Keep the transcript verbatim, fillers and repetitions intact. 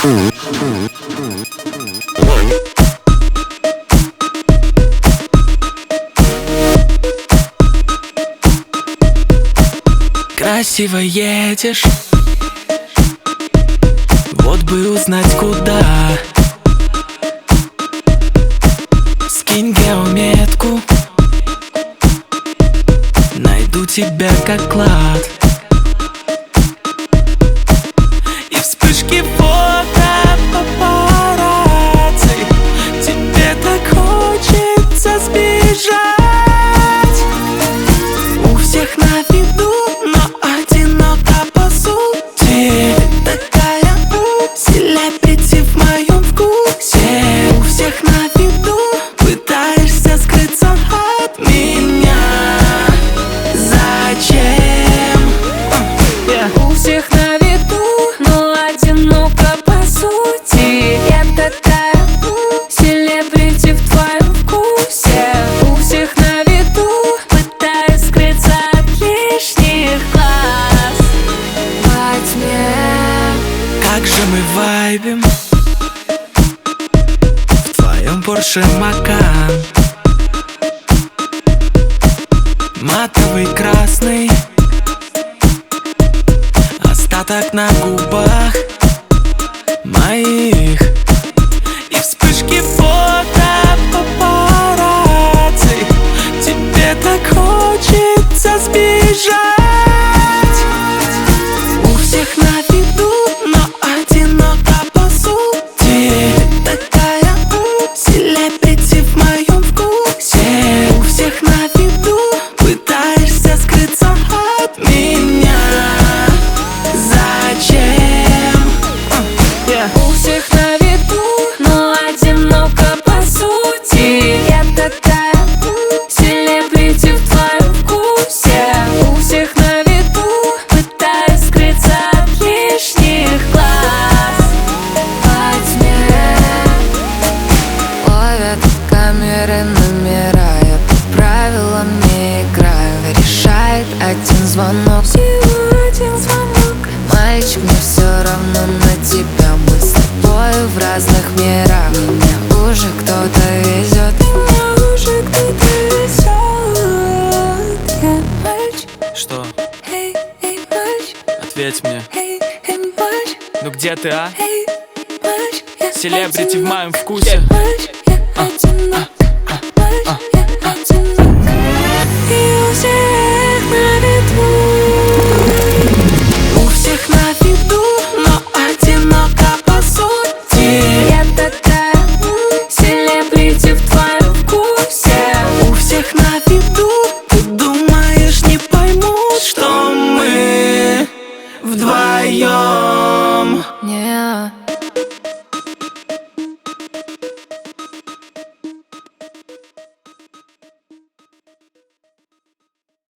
Красиво едешь, вот бы узнать куда. Скинь геометку, найду тебя как клад. И вспышки фото папарацци, тебе так хочется сбежать. У всех на виду, но одиноко по сути. Такая селебрити в моем вкусе. У всех на виду, пытаешься скрыться от меня. Зачем? Yeah. У всех на виду, но одиноко по сути. Я такая селебрити в твоем вкусе. У всех на виду, пытаюсь скрыться от лишних глаз. Во тьме. Как же мы вайбим в твоем Порше Макан. Матовый красный, остаток на губах моих. И вспышки фото папарацци, тебе так хочется сбежать. У всех на виду, но одиноко по сути. Такая селебрити в моем вкусе. У всех на виду, пытаешься скрыться от меня. Зачем? Yeah. У всех на виду, но одиноко по сути. Я такая селебрити в твоем вкусе. У всех на виду, пытаюсь скрыться от лишних глаз. Во тьме ловят камеры номера. Я по правилам не играю. Решает один звонок. Всего один звонок. Мальчик, мне все равно на тебя. Мы с тобой в разных мирах. Меня уже кто-то везет. Меня уже кто-то везет. Я мальчик. Что? Эй, эй, мальчик. Ответь мне. Эй, эй, мальчик. Ну где ты, а? Эй, мальчик. Я Селебрити в одинок. моем вкусе. Мальчик, я одинок. Мальчик, я одинок. И у всех на виду. У всех на виду, но одиноко по сути. Я такая селебрити в твоем вкусе. У всех на виду, ты думаешь, не поймут, что мы вдвоем. Не.